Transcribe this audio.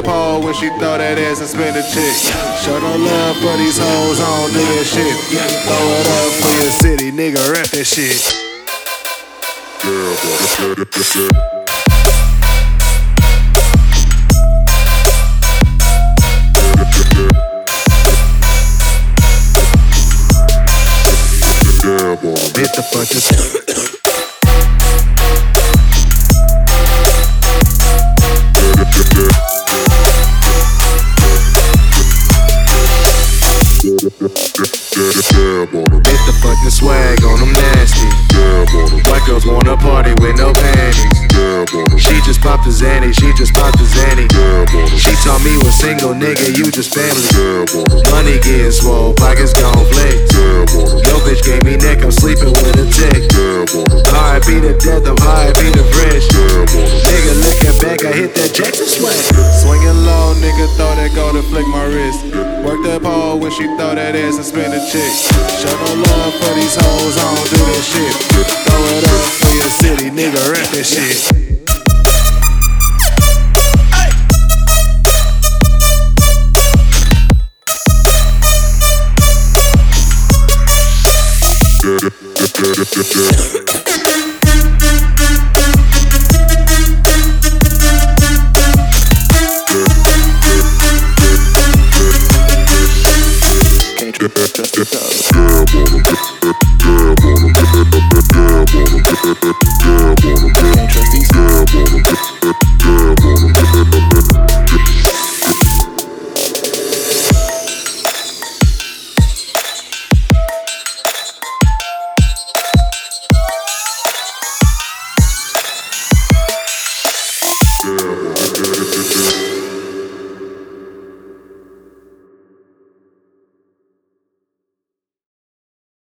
pole when she throw that ass and spin the chick. Show no love for these hoes, I don't do that shit. Throw it up for your city, nigga, rap that shit. Hit the fucking hit the fucking swag on them nasty. White girls wanna party with no panties. She just popped the Zanny, she just popped the Zanny. She told me was single, nigga, you just family. Money getting swole, pockets gon' flex. Yo bitch gave me neck, I'm sleeping with a tick. R.I.P. to death, I'm R.I.P. to fresh. Nigga looking back, I hit that Jackson swag. Swinging low, nigga, throw that go to flick my wrist. Work that pole when she throw that ass and spin the chick. Show no love for these hoes, I don't do that shit. Throw it up for your city, nigga, rap that shit. Can't trust these